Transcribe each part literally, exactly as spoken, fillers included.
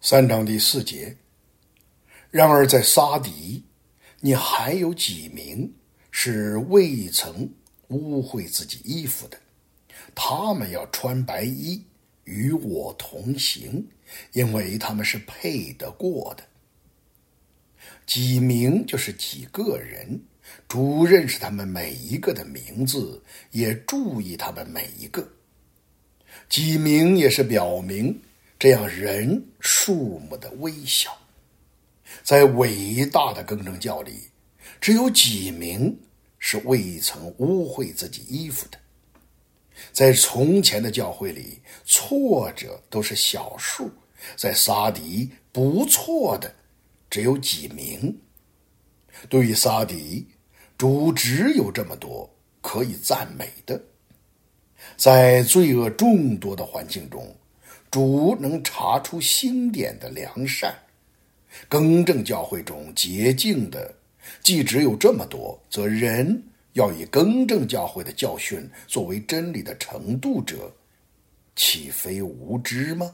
三章第四节，然而在撒狄，你还有几名是未曾污秽自己衣服的，他们要穿白衣与我同行，因为他们是配得过的。几名就是几个人，主认识他们每一个的名字，也注意他们每一个。几名也是表明这样人数目的微小。在伟大的更正教里，只有几名是未曾污秽自己衣服的。在从前的教会里，错者都是少数，在撒狄不错的只有几名。对于撒狄，主只有这么多可以赞美的。在罪恶众多的环境中，主能查出兴典的良善。更正教会中洁净的既只有这么多，则人要以更正教会的教训作为真理的程度者，岂非无知吗？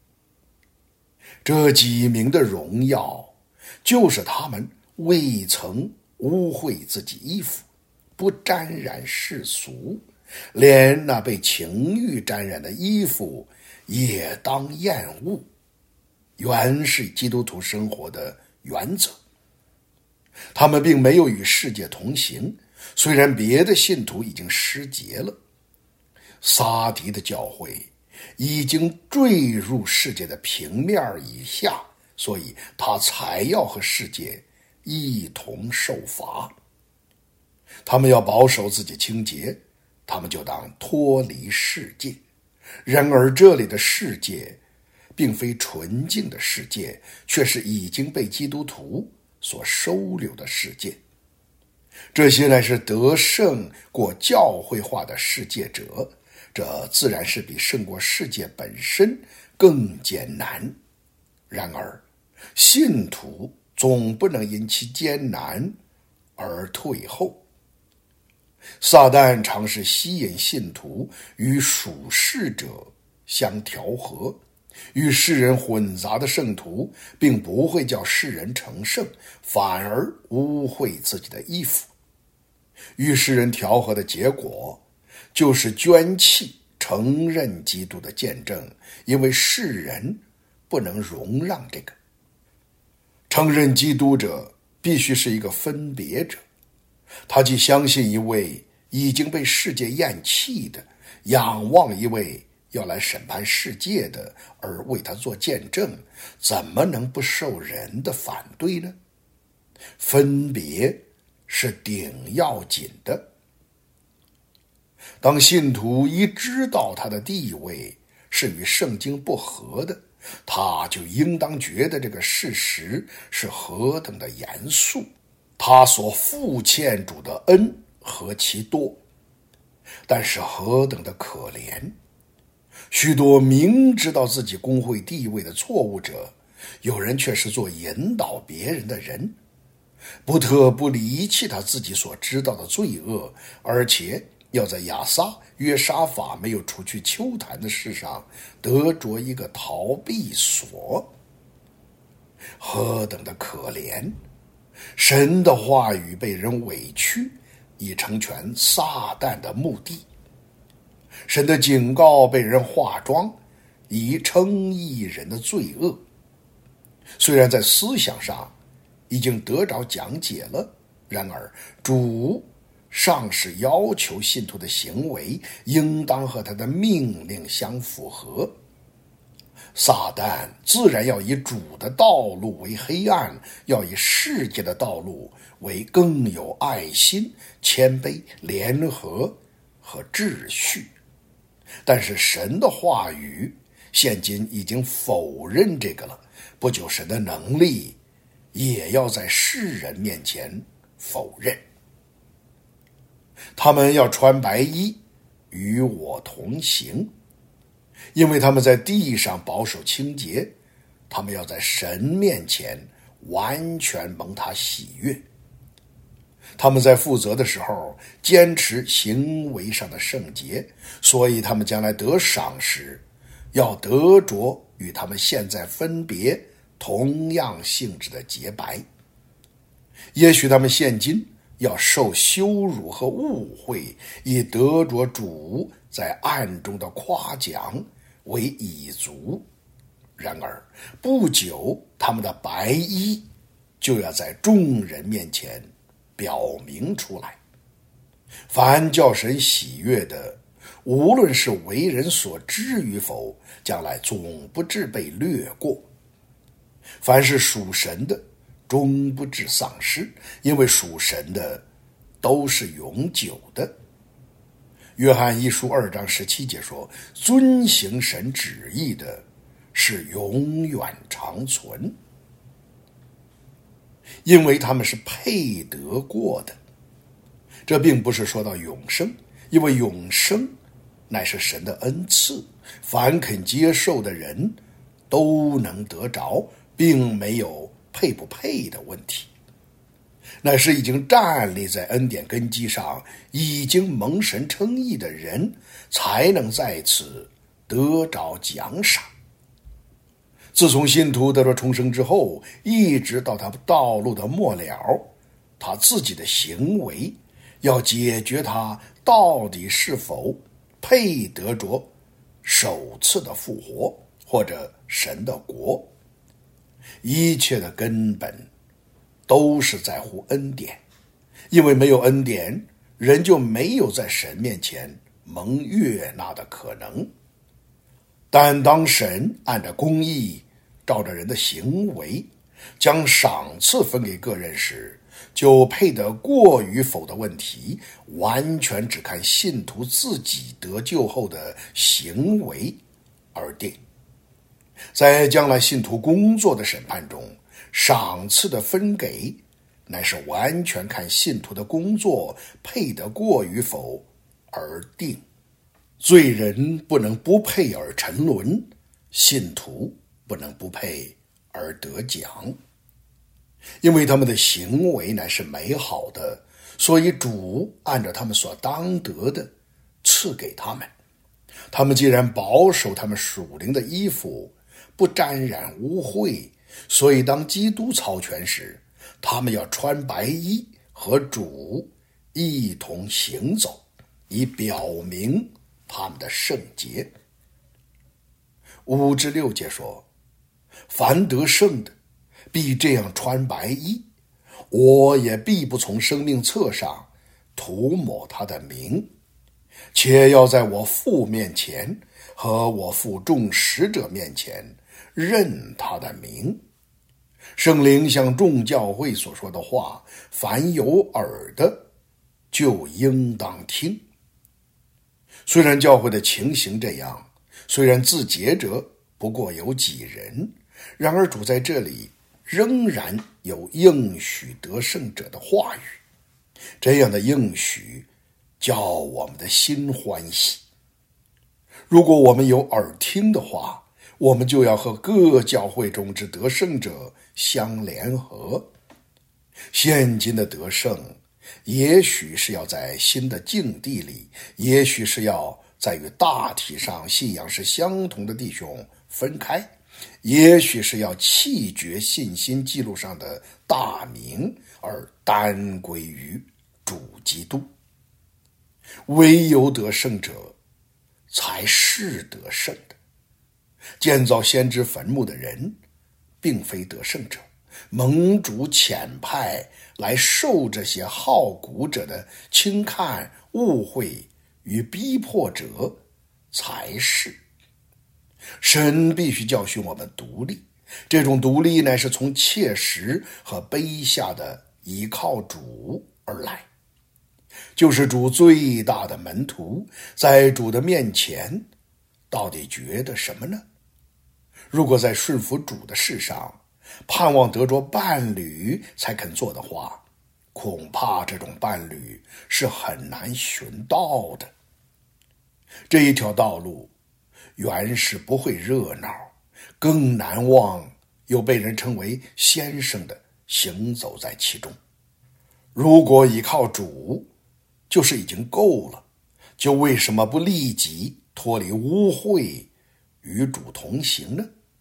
这几名的荣耀，就是他们未曾污秽自己衣服，不沾染世俗，连那被情欲沾染的衣服也当厌恶，原是基督徒生活的原则。他们并没有与世界同行，虽然别的信徒已经失节了。撒狄的教会已经坠入世界的平面以下，所以他才要和世界一同受罚。他们要保守自己清洁，他们就当脱离世界。然而这里的世界并非纯净的世界，却是已经被基督徒所收留的世界。这些乃是得胜过教会化的世界者，这自然是比胜过世界本身更艰难。然而信徒总不能因其艰难而退后。撒旦尝试吸引信徒与属世者相调和，与世人混杂的圣徒并不会叫世人成圣，反而污秽自己的衣服。与世人调和的结果就是捐弃承认基督的见证，因为世人不能容让这个。承认基督者必须是一个分别者，他既相信一位已经被世界厌弃的，仰望一位要来审判世界的，而为他做见证，怎么能不受人的反对呢？分别是顶要紧的。当信徒一知道他的地位是与圣经不合的，他就应当觉得这个事实是何等的严肃，他所负欠主的恩何其多，但是何等的可怜。许多明知道自己公会地位的错误者，有人却是做引导别人的人，不特不离弃他自己所知道的罪恶，而且要在亚撒约沙法没有除去丘坛的事上得着一个逃避所。何等的可怜！神的话语被人委屈，以成全撒旦的目的。神的警告被人化妆，以称义人的罪恶。虽然在思想上已经得着讲解了，然而主尚是要求信徒的行为应当和他的命令相符合。撒旦自然要以主的道路为黑暗，要以世界的道路为更有爱心、谦卑、联合和秩序。但是神的话语现今已经否认这个了，不久神的能力也要在世人面前否认。他们要穿白衣与我同行，因为他们在地上保守清洁，他们要在神面前完全蒙他喜悦。他们在负责的时候坚持行为上的圣洁，所以他们将来得赏时要得着与他们现在分别同样性质的洁白。也许他们现今要受羞辱和误会，以得着主在暗中的夸奖为蚁足。然而不久，他们的白衣就要在众人面前表明出来。凡叫神喜悦的，无论是为人所知与否，将来总不致被掠过。凡是属神的，终不致丧失，因为属神的都是永久的。约翰一书二章十七节说，遵行神旨意的是永远长存，因为他们是配得过的。这并不是说到永生，因为永生乃是神的恩赐，凡肯接受的人都能得着，并没有配不配的问题，乃是已经站立在恩典根基上，已经蒙神称义的人才能在此得着奖赏。自从信徒得了重生之后，一直到他道路的末了，他自己的行为要解决他到底是否配得着首次的复活或者神的国。一切的根本都是在乎恩典，因为没有恩典，人就没有在神面前蒙悦纳的可能。但当神按照公义照着人的行为将赏赐分给个人时，就配得过与否的问题完全只看信徒自己得救后的行为而定。在将来信徒工作的审判中，赏赐的分给乃是完全看信徒的工作配得过与否而定。罪人不能不配而沉沦，信徒不能不配而得奖。因为他们的行为乃是美好的，所以主按照他们所当得的赐给他们。他们既然保守他们属灵的衣服不沾染污秽，所以当基督操权时，他们要穿白衣和主一同行走，以表明他们的圣洁。五至六节说，凡得胜的必这样穿白衣，我也必不从生命册上涂抹他的名，且要在我父面前和我父众使者面前认他的名。圣灵向众教会所说的话，凡有耳的就应当听。虽然教会的情形这样，虽然自洁者不过有几人，然而主在这里仍然有应许得胜者的话语，这样的应许叫我们的心欢喜。如果我们有耳听的话，我们就要和各教会中之得胜者相联合。现今的得胜也许是要在新的境地里，也许是要在与大体上信仰是相同的弟兄分开，也许是要弃绝信心记录上的大名，而单归于主基督。唯有得胜者才是得胜的。建造先知坟墓的人并非得胜者，蒙主遣派来受这些好古者的轻看、误会与逼迫者才是。神必须教训我们独立，这种独立乃是从切实和卑下的依靠主而来。就是主最大的门徒在主的面前到底觉得什么呢？如果在顺服主的事上盼望得着伴侣才肯做的话，恐怕这种伴侣是很难寻到的。这一条道路原是不会热闹，更难忘又被人称为先生的行走在其中。如果依靠主就是已经够了，就为什么不立即脱离污秽与主同行呢？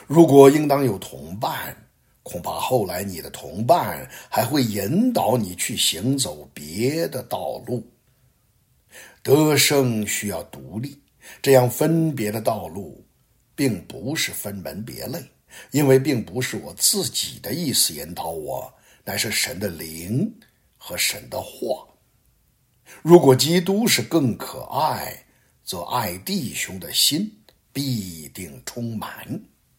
如果应当有同伴，恐怕后来你的同伴还会引导你去行走别的道路。得胜需要独立，这样分别的道路并不是分门别类，因为并不是我自己的意思引导我，乃是神的灵和神的话。如果基督是更可爱，则爱弟兄的心必定充满。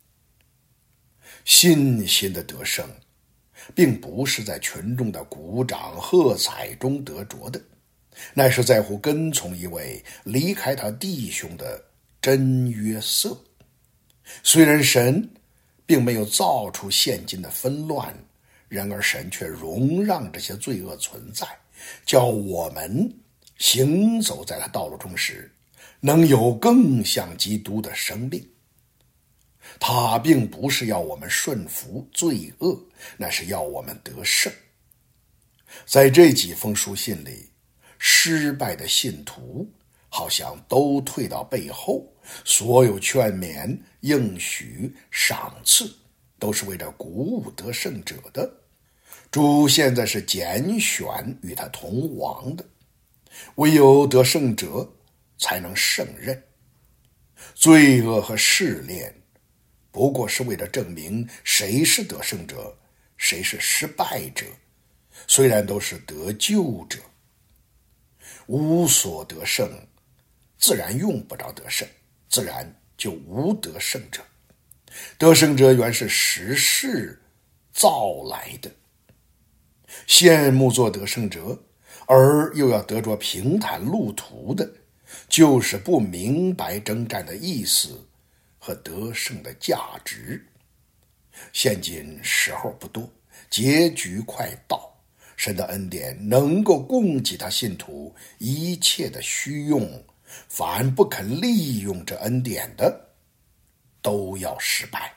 信心的得胜并不是在群众的鼓掌喝彩中得着的，乃是在乎跟从一位离开他弟兄的真约瑟。虽然神并没有造出现今的纷乱，然而神却容让这些罪恶存在，叫我们行走在他道路中时能有更像基督的生命。他并不是要我们顺服罪恶，那是要我们得胜。在这几封书信里，失败的信徒好像都退到背后，所有劝勉、应许、赏赐都是为了鼓舞得胜者的。主现在是拣选与他同王的，唯有得胜者才能胜任。罪恶和试炼不过是为了证明谁是得胜者，谁是失败者，虽然都是得救者。无所得胜，自然用不着得胜，自然就无得胜者。得胜者原是时势造来的。羡慕做得胜者，而又要得着平坦路途的，就是不明白征战的意思和得胜的价值。现今时候不多，结局快到，神的恩典能够供给他信徒一切的需用，凡不肯利用这恩典的，都要失败。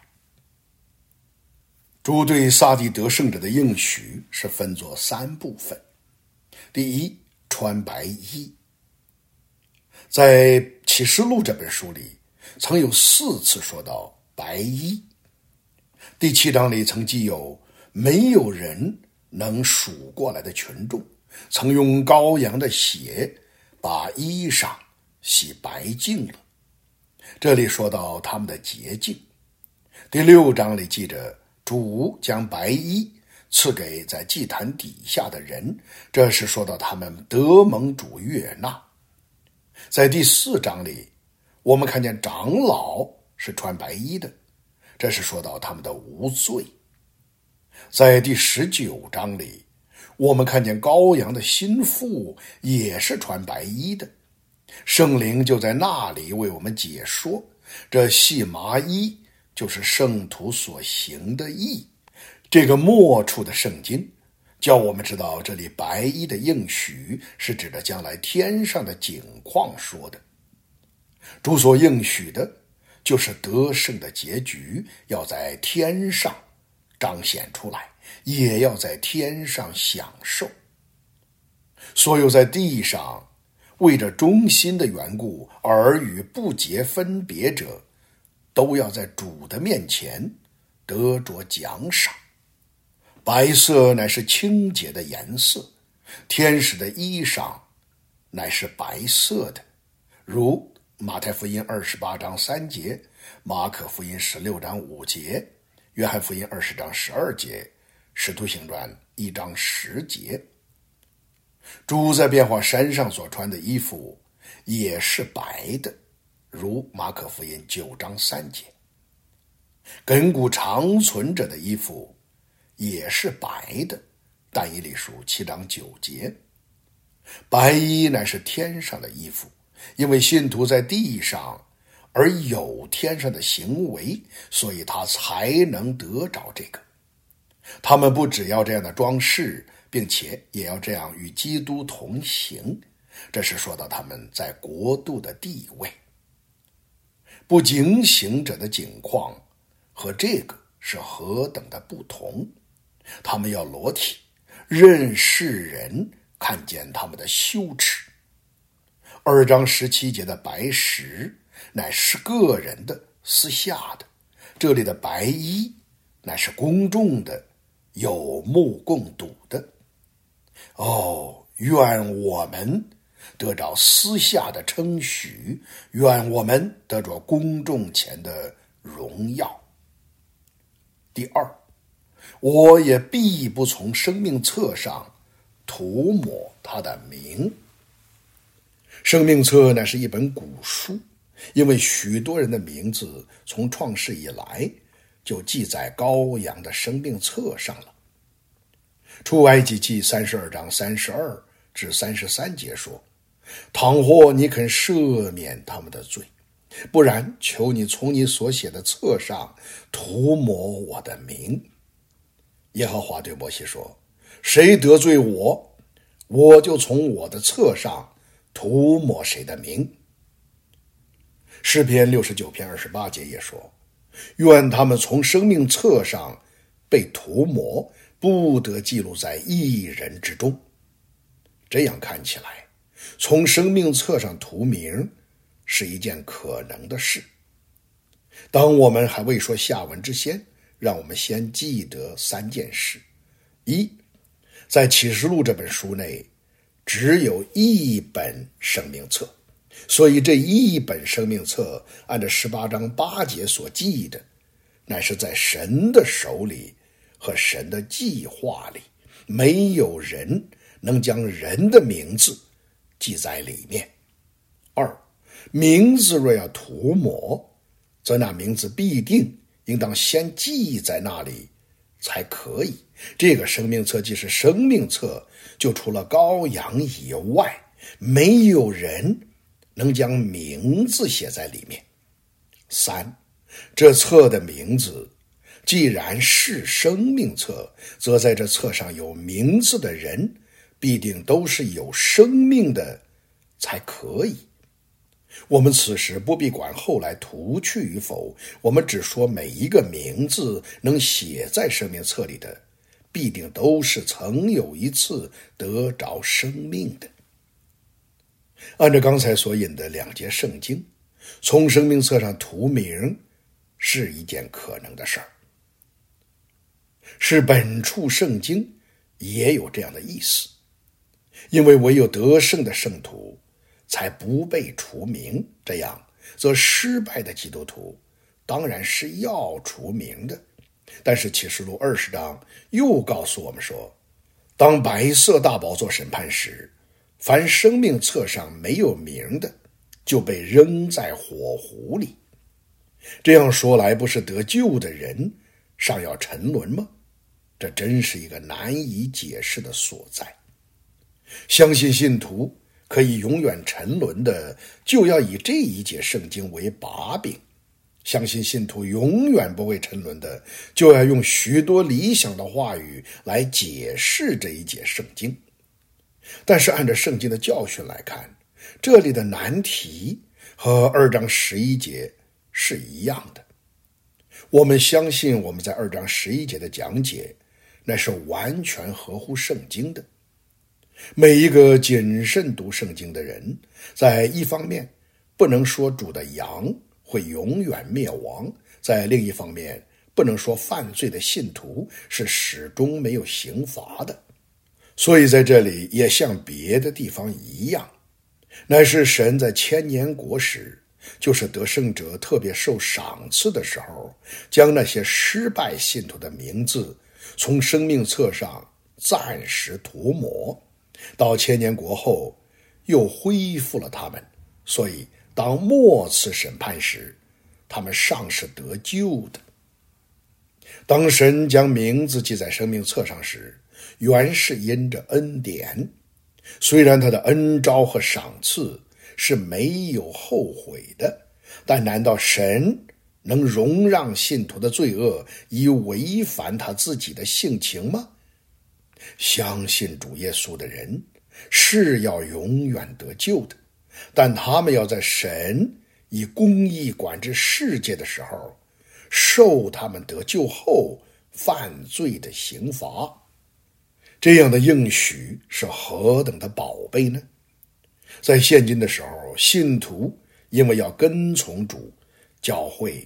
主对撒狄得胜者的应许是分作三部分。第一，穿白衣。在启示录这本书里曾有四次说到白衣。第七章里曾记有没有人能数过来的群众，曾用羔羊的血把衣裳洗白净了。这里说到他们的洁净。第六章里记着主将白衣赐给在祭坛底下的人，这是说到他们得蒙主悦纳。在第四章里，我们看见长老是穿白衣的，这是说到他们的无罪。在第十九章里，我们看见羔羊的心腹也是穿白衣的，圣灵就在那里为我们解说，这细麻衣就是圣徒所行的义。这个末处的圣经叫我们知道，这里白衣的应许是指着将来天上的景况说的。主所应许的就是得胜的结局要在天上彰显出来，也要在天上享受。所有在地上为着忠心的缘故而与不洁分别者，都要在主的面前得着奖赏。白色乃是清洁的颜色，天使的衣裳乃是白色的，如马太福音二十八章三节，马可福音十六章五节，约翰福音二十章十二节，使徒行传一章十节。主在变化山上所穿的衣服也是白的，如马可福音九章三节。亘古长存者的衣服也是白的，但以理书七章九节。白衣乃是天上的衣服，因为信徒在地上而有天上的行为，所以他才能得着这个。他们不只要这样的装饰，并且也要这样与基督同行，这是说到他们在国度的地位。不警醒者的景况和这个是何等的不同。他们要裸体，任世人看见他们的羞耻。二章十七节的白石乃是个人的私下的， 这里的白衣乃是公众的，有目共睹的。哦，愿我们得着私下的称许，愿我们得着公众前的荣耀。第二，我也必不从生命册上涂抹他的名。生命册乃是一本古书，因为许多人的名字从创世以来就记在羔羊的生命册上了。出埃及记三十二章三十二至三十三节说，倘或你肯赦免他们的罪，不然求你从你所写的册上涂抹我的名。耶和华对摩西说，谁得罪我，我就从我的册上涂抹谁的名。诗篇六十九篇二十八节也说，愿他们从生命册上被涂抹，不得记录在一人之中。这样看起来，从生命册上涂名是一件可能的事。当我们还未说下文之先，让我们先记得三件事。一，在启示录这本书内只有一本生命册，所以这一本生命册按照十八章八节所记的，乃是在神的手里和神的计划里，没有人能将人的名字记在里面。二，名字若要涂抹，则那名字必定应当先记在那里才可以。这个生命册既是生命册，就除了羔羊以外，没有人能将名字写在里面。三，这册的名字既然是生命册，则在这册上有名字的人必定都是有生命的才可以。我们此时不必管后来涂去与否，我们只说每一个名字能写在生命册里的，必定都是曾有一次得着生命的。按照刚才所引的两节圣经，从生命册上涂名是一件可能的事儿。是本处圣经也有这样的意思，因为唯有得胜的圣徒才不被除名，这样则失败的基督徒当然是要除名的。但是启示录二十章又告诉我们说，当白色大宝座审判时，凡生命册上没有名的，就被扔在火湖里。这样说来，不是得救的人尚要沉沦吗？这真是一个难以解释的所在。相信信徒可以永远沉沦的，就要以这一节圣经为把柄；相信信徒永远不会沉沦的，就要用许多理想的话语来解释这一节圣经。但是按照圣经的教训来看，这里的难题和二章十一节是一样的。我们相信我们在二章十一节的讲解那是完全合乎圣经的。每一个谨慎读圣经的人，在一方面不能说主的羊会永远灭亡，在另一方面不能说犯罪的信徒是始终没有刑罚的。所以在这里也像别的地方一样，乃是神在千年国时，就是得胜者特别受赏赐的时候，将那些失败信徒的名字从生命册上暂时涂抹，到千年国后又恢复了他们。所以当末次审判时，他们尚是得救的。当神将名字记在生命册上时，原是因着恩典，虽然他的恩召和赏赐是没有后悔的，但难道神能容让信徒的罪恶以违反他自己的性情吗？相信主耶稣的人是要永远得救的，但他们要在神以公义管制世界的时候，受他们得救后犯罪的刑罚。这样的应许是何等的宝贝呢？在现今的时候，信徒因为要跟从主，教会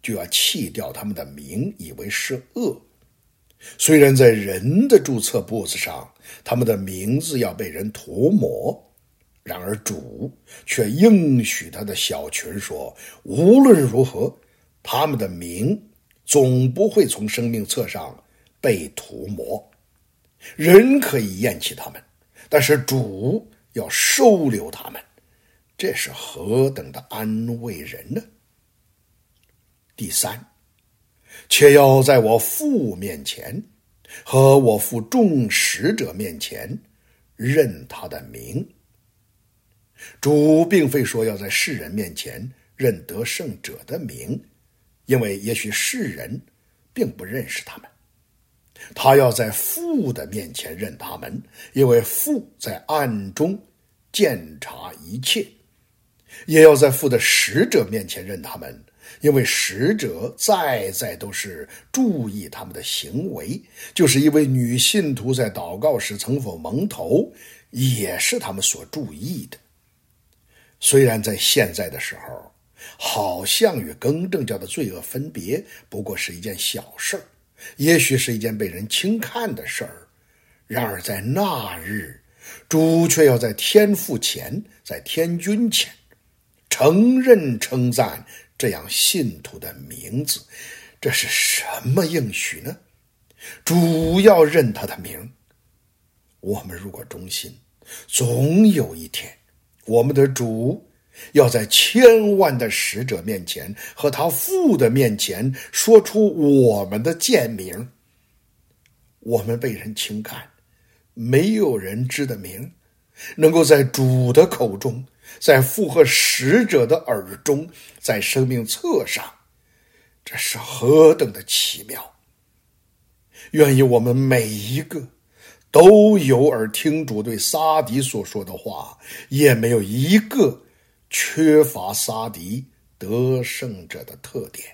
就要弃掉他们的名，以为是恶。虽然在人的注册簿子上，他们的名字要被人涂抹，然而主却应许他的小群说，无论如何，他们的名总不会从生命册上被涂抹。人可以厌弃他们，但是主要收留他们，这是何等的安慰人呢？第三，且要在我父面前和我父众使者面前认他的名。主并非说要在世人面前认得胜者的名，因为也许世人并不认识他们。他要在父的面前认他们，因为父在暗中鉴察一切。也要在父的使者面前认他们，因为使者在在都是注意他们的行为，就是一位女信徒在祷告时曾否蒙头，也是他们所注意的。虽然在现在的时候，好像与更正教的罪恶分别不过是一件小事儿，也许是一件被人轻看的事儿，然而在那日，主却要在天父前，在天君前承认称赞这样信徒的名字。这是什么应许呢？主要认他的名。我们如果忠心，总有一天，我们的主要在千万的使者面前和他父的面前说出我们的贱名。我们被人轻看，没有人知的名，能够在主的口中，在父和使者的耳中，在生命册上，这是何等的奇妙！愿意我们每一个都有耳听主对撒狄所说的话，也没有一个缺乏撒狄得胜者的特点。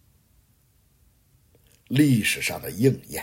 历史上的应验，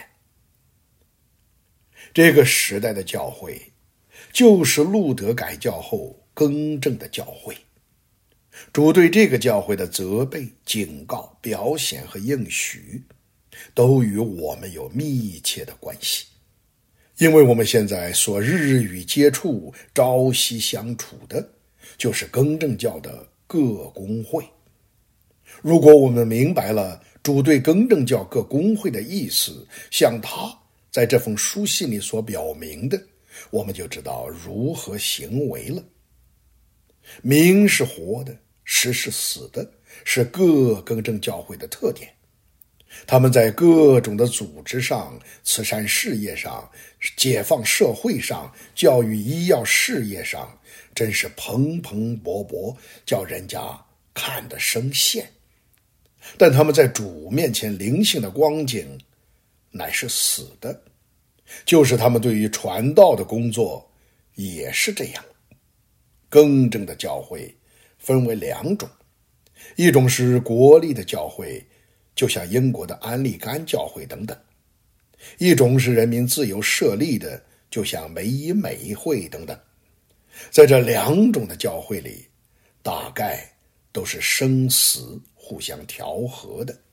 这个时代的教会就是路德改教后更正的教会。主对这个教会的责备、警告、表显和应许，都与我们有密切的关系。因为我们现在所日与接触、朝夕相处的，就是更正教的各公会。如果我们明白了主对更正教各公会的意思，像他在这封书信里所表明的，我们就知道如何行为了。名是活的，实是死的，是各更正教会的特点。他们在各种的组织上、慈善事业上、解放社会上、教育医药事业上，真是蓬蓬勃勃，叫人家看得生羡。但他们在主面前灵性的光景乃是死的，就是他们对于传道的工作也是这样。更正的教会分为两种，一种是国立的教会，就像英国的安利甘教会等等；一种是人民自由设立的，就像美以美会等等。在这两种的教会里，大概都是生死互相调和的。